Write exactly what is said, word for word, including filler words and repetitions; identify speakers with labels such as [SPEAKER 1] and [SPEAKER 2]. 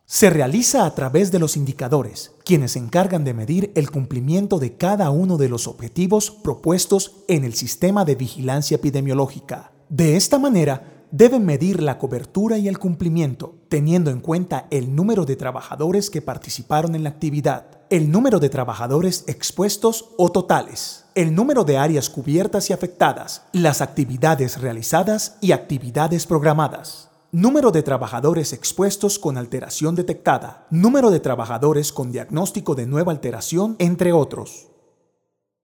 [SPEAKER 1] Se realiza a través de los indicadores, quienes se encargan de medir el cumplimiento de cada uno de los objetivos propuestos en el sistema de vigilancia epidemiológica. De esta manera, deben medir la cobertura y el cumplimiento, teniendo en cuenta el número de trabajadores que participaron en la actividad, el número de trabajadores expuestos o totales, el número de áreas cubiertas y afectadas, las actividades realizadas y actividades programadas, número de trabajadores expuestos con alteración detectada, número de trabajadores con diagnóstico de nueva alteración, entre otros.